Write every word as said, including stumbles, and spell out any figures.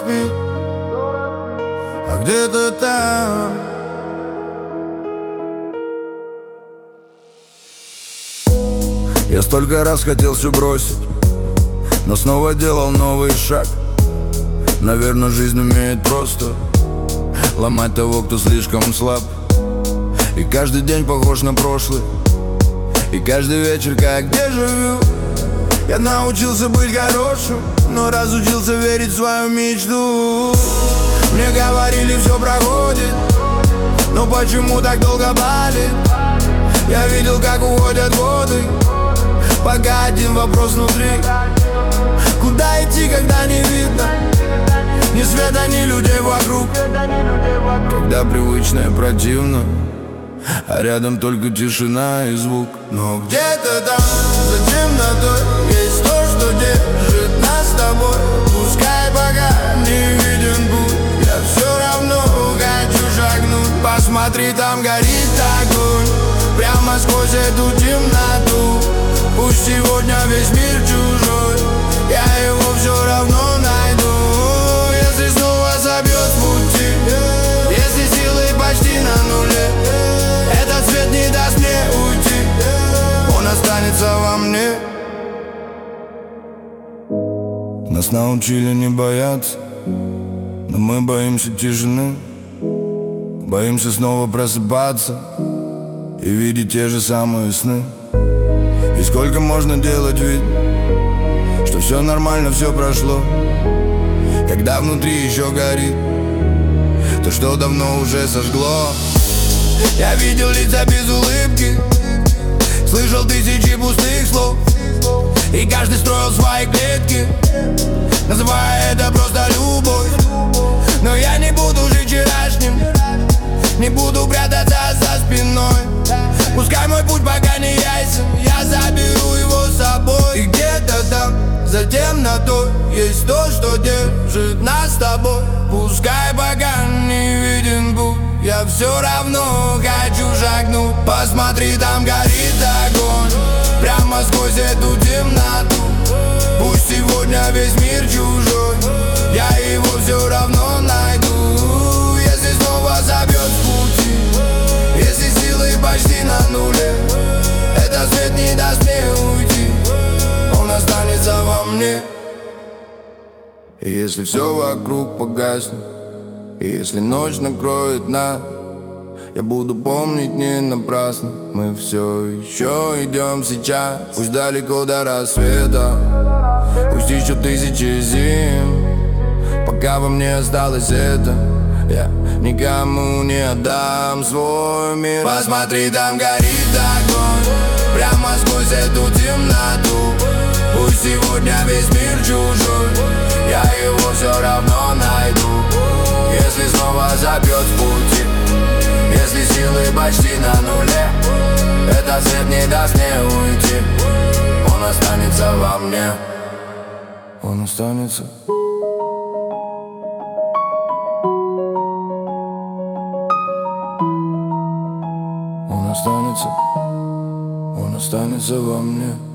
спит, а где-то там я столько раз хотел все бросить, но снова делал новый шаг. Наверное, жизнь умеет просто ломать того, кто слишком слаб. И каждый день похож на прошлый, и каждый вечер как дежавю. Я научился быть хорошим, но разучился верить в свою мечту. Мне говорили, все проходит, но почему так долго болит? Я видел, как уходят годы, пока один вопрос внутри: куда идти, когда не видно ни света, ни людей вокруг? Когда привычное противно, а рядом только тишина и звук. Но где-то там, за темнотой, есть то, что держит нас с тобой. Пускай пока не виден путь, я все равно хочу шагнуть. Посмотри, там горит огонь, прямо сквозь эту темноту. Пусть сегодня весь мир чужой, я его все равно найду. Если снова собьет с пути, если силы почти на нуле, этот свет не даст мне уйти, он останется во мне. Нас научили не бояться, но мы боимся тишины. Боимся снова просыпаться и видеть те же самые сны. И сколько можно делать вид, что все нормально, все прошло, когда внутри еще горит то, что давно уже сожгло. Я видел лица без улыбки, слышал тысячи пустых слов, и каждый строил свои клетки, называя это просто любовь. Но я не буду жить вчерашним, не буду прятаться за спиной. Пускай мой путь пока не ясен, я заберу его с собой. И где-то там, за темнотой, есть то, что держит нас с тобой. Пускай пока не виден путь, я все равно хочу шагнуть. Посмотри, там горит огонь, прямо сквозь эту темноту. Пусть сегодня весь мир чужой, я его все равно найду. Если снова забьет с пути, если силы почти на нуле, этот свет не даст мне уйти, он останется во мне. И если все вокруг погаснет, и если ночь накроет нас, я буду помнить не напрасно, мы все еще идем сейчас. Пусть далеко до рассвета, пусть еще тысячи зим, пока во мне осталось это, я никому не отдам свой мир. Посмотри, там горит огонь, прямо сквозь эту темноту. Пусть сегодня весь мир чужой, я его все равно найду. Если снова забьет с пути, если силы почти на нуле, этот свет не даст мне уйти, он останется во мне, он останется. Он останется, он останется во мне.